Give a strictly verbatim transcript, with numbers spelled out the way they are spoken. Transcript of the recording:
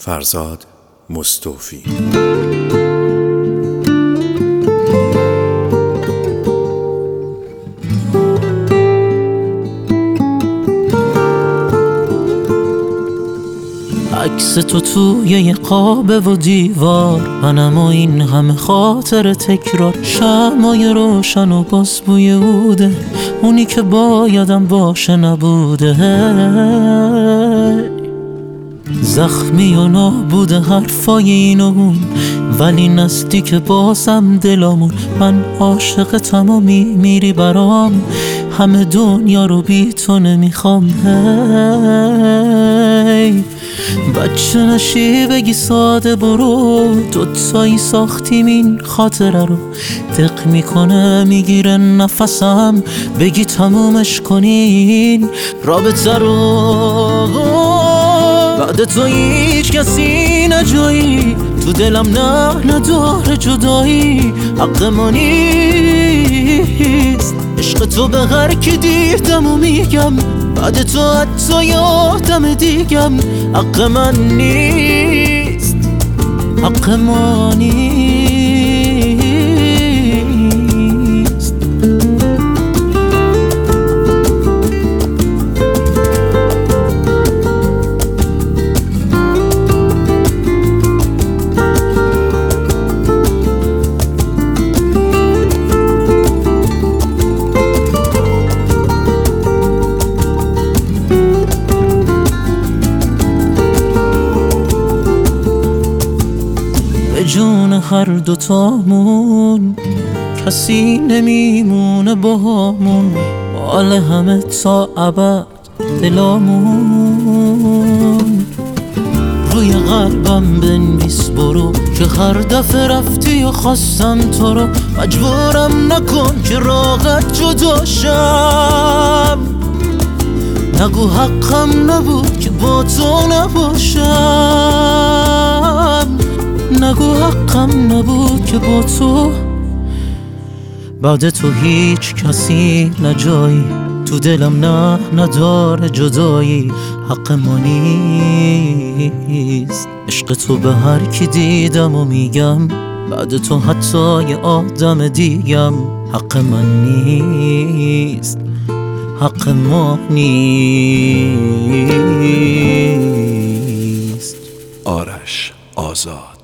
فرزاد مستوفی. عکس تو توی یه قابه و دیوار، منم و این همه خاطر تکرار. شمعای روشن و باز بوی عوده، اونی که بایدم باشه نبوده. زخمی و نابوده حرفای این و اون، ولی نزدیک بازم دلامون. من عاشق تمامی میری برام، همه دنیا رو بی تو نمیخوام. هی بچه نشی بگی ساده برو، دوتایی ساختیم این خاطره رو. دق میکنه میگیره نفسم، بگی تمومش کنین رابطه رو. بعد تو هیچ کسی نجایی، تو دلم نه نداره جدایی. حق ما نیست عشق تو به هر کی دیدم و میگم، بعد تو حتی یادم دیگم. حق من نیست، حق ما نیست. جون هر دوتامون کسی نمیمونه باهامون، مال همه تا ابد دلامون. روی قلبم بنویس برو، که هر دفعه رفتی و خواستم تو رو. مجبورم نکن که راحت جداشم، نگو حقم نبود که با تو نباشم. نگو حقم نبود که با تو، بعد تو هیچ کسی نجایی. تو دلم نه نداره جدایی. حق ما نیست عشق تو به هر کی دیدم و میگم، بعد تو حتی یه آدم دیگم. حق من نیست، حق ما نیست. آرش آزاد.